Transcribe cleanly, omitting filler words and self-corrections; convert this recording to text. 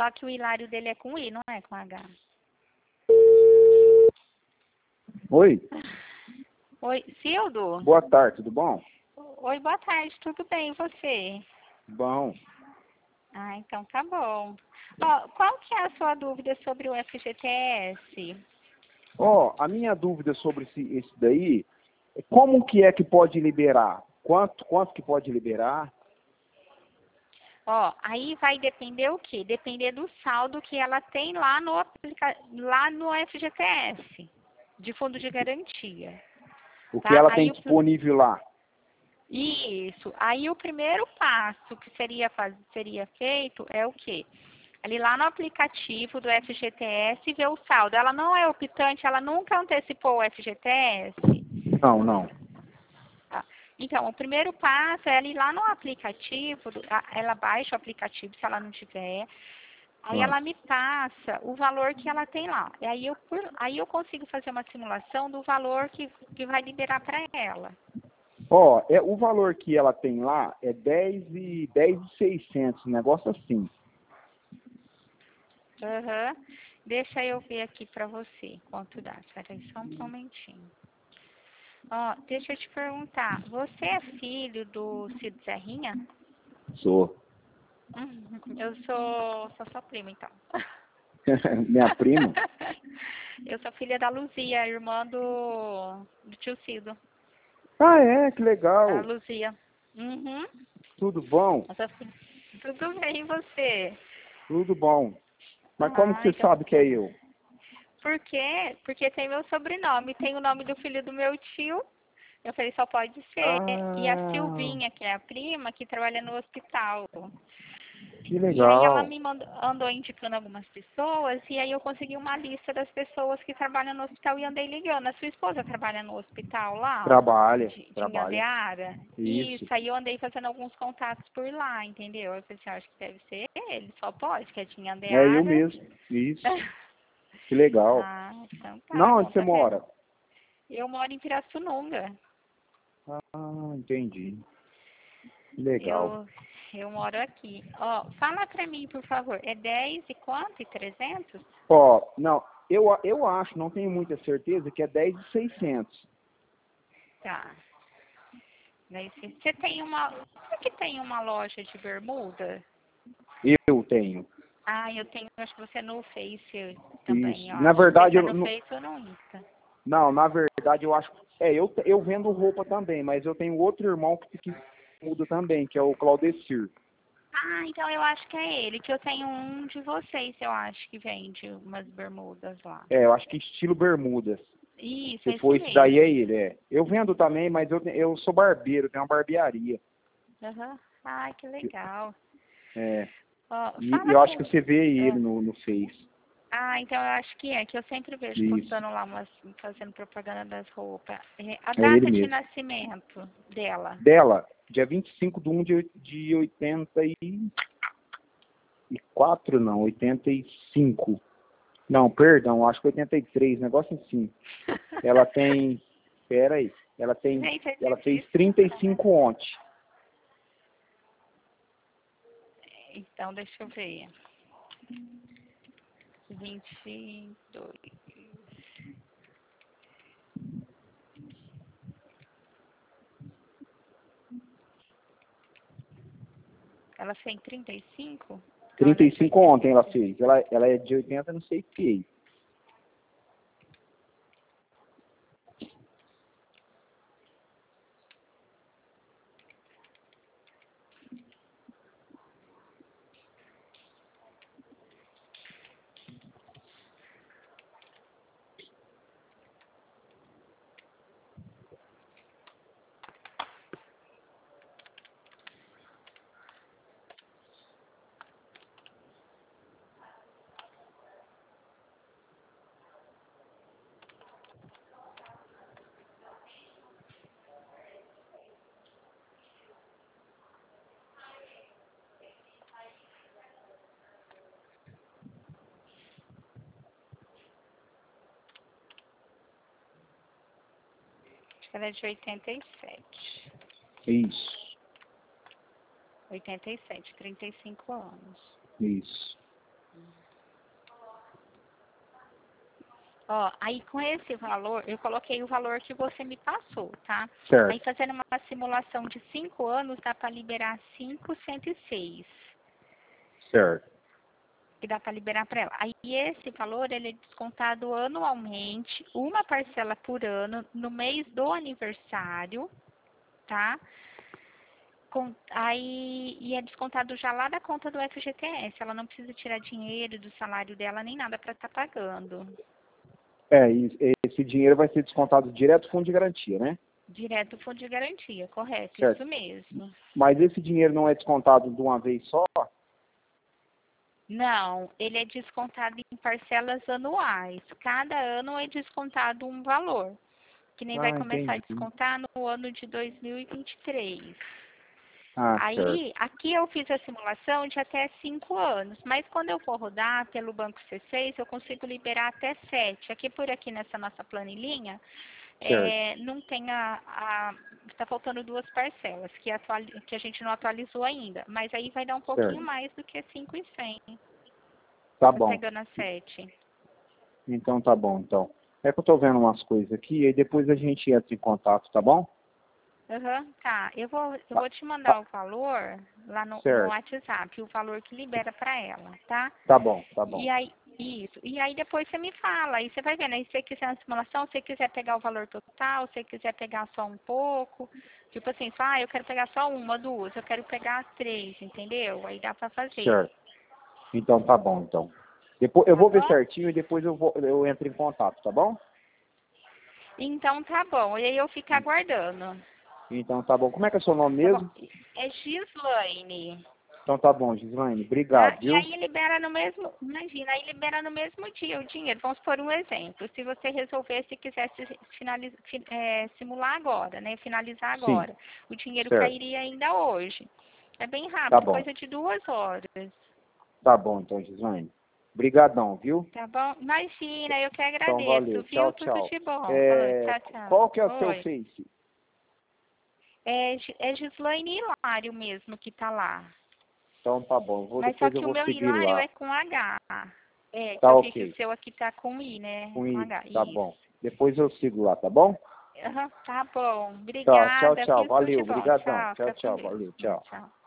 Só que o Hilário dele é com I, não é com H. Oi, Oi, Cildo? boa tarde, tudo bom? Oi, boa tarde, tudo bem, e você? Bom. Ah, então tá bom. Ó, qual que é a sua dúvida sobre o FGTS? Ó, a minha dúvida sobre esse daí, é como que é que pode liberar? Quanto que pode liberar? Ó, aí vai depender o quê? Depender do saldo que ela tem lá lá no FGTS, de fundo de garantia, O que tá? ela tem disponível lá? Isso. Aí o primeiro passo que seria feito é o quê? Ali lá no aplicativo do FGTS ver o saldo. Ela não é optante, ela nunca antecipou o FGTS. Não, não. Tá? Então, o primeiro passo é ali lá no aplicativo, ela baixa o aplicativo se ela não tiver, aí ela me passa o valor que ela tem lá. E aí eu consigo fazer uma simulação do valor que vai liberar para ela. Ó, o valor que ela tem lá é 10.600, um negócio assim. Aham. Deixa eu ver aqui para você quanto dá. Espera aí só um momentinho. Ó, deixa eu te perguntar. Você é filho do Cid Serrinha? Sou. Eu sou sua prima, então. Minha prima? Eu sou filha da Luzia, irmã do tio Cido. Ah, é? Que A legal. Luzia. Uhum. Tudo bom? Eu sou Tudo bem, e você? Tudo bom. Mas como que Ah, você então. sabe que é eu? Por quê? Porque tem meu sobrenome, tem o nome do filho do meu tio. Eu falei, só pode ser. E a Ah, Silvinha, que é a prima, que trabalha no hospital. que E aí ela legal. me andou indicando algumas pessoas, e aí eu consegui uma lista das pessoas que trabalham no hospital e andei ligando. A sua esposa trabalha no hospital lá, Trabalha, de trabalha. Inhandeara? Isso. Isso, aí eu andei fazendo alguns contatos por lá, entendeu? Eu falei assim, acho que deve ser ele, só pode, que é de É eu Inhandeara. mesmo. Isso. Que legal. Ah, então tá, Não, bom onde você saber. mora? Eu moro em Pirassununga. Ah, entendi. Que legal. Eu, eu moro aqui. Ó, fala pra mim, por favor, é 10 e quanto? E 300? Ó, não, eu acho, não tenho muita certeza, que é 10.600. Tá. Daí você tem uma. Você que tem uma loja de bermuda? Eu tenho. Ah, eu tenho, acho que você é no Face também, Isso. eu Na acho. Não sei verdade, se é eu no não, Face ou no Insta. não, na verdade, eu acho. Eu vendo roupa também, mas eu tenho outro irmão que muda também, que é o Claudecir. Ah, então eu acho que é ele, que eu tenho um de vocês, eu acho que vende umas bermudas lá. É, eu acho que estilo bermudas. Isso, Se esse for esse daí, mesmo. é ele, é. Eu vendo também, mas eu sou barbeiro, tenho uma barbearia. Aham. Ai, que legal. É, Ó, e fala eu acho que com. você vê ele Ah, no Face. então eu acho que é, que eu sempre vejo Isso. postando lá fazendo propaganda das roupas. A É ele data de mesmo. nascimento dela. Dela, dia 25/1 de 84, não, 85. Não, perdão, acho que 83, negócio assim. Ela tem, pera aí, Gente, é ela fez difícil, né? 35 ontem. Então, deixa eu ver. 22. Ela fez 35? Então, ela é de 35 ontem ela 83. fez. Ela é de 80, não sei o que. Acho que ela é de 87. Isso, 87, 35 anos. isso. Ó, aí com esse valor, eu coloquei o valor que você me passou, tá? Certo. Aí fazendo uma simulação de 5 anos, dá para liberar 506. Certo. Que dá para liberar para ela. Aí esse valor, ele é descontado anualmente, uma parcela por ano, no mês do aniversário, tá? Aí, e é descontado já lá da conta do FGTS. Ela não precisa tirar dinheiro do salário dela, nem nada para estar pagando. E esse dinheiro vai ser descontado direto do fundo de garantia, né? Direto do fundo de garantia, correto, Certo. isso mesmo. Mas esse dinheiro não é descontado de uma vez só? Não, ele é descontado em parcelas anuais. Cada ano é descontado um valor, que nem vai começar a Entendi. descontar no ano de 2023. Certo. Aí, aqui eu fiz a simulação de até 5 anos, mas quando eu for rodar pelo Banco C6, eu consigo liberar até 7. Aqui nessa nossa planilhinha, Certo. não tem está faltando 2 parcelas, que a gente não atualizou ainda, mas aí vai dar um pouquinho Certo. mais do que 5.100. Tá Tá bom. pegando a 7. Então tá bom, então. É que eu tô vendo umas coisas aqui e depois a gente entra em contato, tá bom? Tá. Eu vou te mandar Tá o valor lá no certo. WhatsApp, o valor que libera para ela, tá? Tá bom, tá bom. E aí, isso. E aí depois você me fala, aí você vai vendo. Aí se você quiser uma simulação, se você quiser pegar o valor total, se você quiser pegar só um pouco. Tipo assim, eu quero pegar só uma, duas, eu quero pegar 3, entendeu? Aí dá pra fazer. Certo. Então tá bom, então. Depois eu Tá vou ver bom? certinho e depois eu entro em contato, tá bom? Então tá bom. E aí eu fico aguardando. Então tá bom. Como é que é seu nome Tá bom? mesmo? É Gislaine. Então tá bom, Gislaine. Tá? Obrigado, E viu? aí libera no mesmo, imagina, aí libera no mesmo dia o dinheiro. Vamos por um exemplo. Se você resolver, se quisesse simular agora, né? Finalizar Sim. agora, o dinheiro Certo. cairia ainda hoje. É bem Tá rápido, bom. coisa de 2 horas. Tá bom, então, Gislaine. Obrigadão, viu? Tá bom? Imagina, eu que Então agradeço, valeu. viu? Tchau, Tudo tchau. de bom. Falou, tchau, tchau. Qual que é o seu Oi. Face? É Gislaine Hilário mesmo que tá lá. Então tá bom. Mas só Depois eu que o vou meu seguir Hilário lá. é com H. Que Tá eu vi que o ok. seu aqui tá com I, né? Com Com I. H. Tá Isso. bom. Depois eu sigo lá, tá bom? Tá bom. Tá. Tchau, Obrigada. tchau. Fiz tudo Valeu. de bom. Obrigadão. Tchau. Tchau, Fica com tchau. Deus. Valeu. Tchau. Tchau.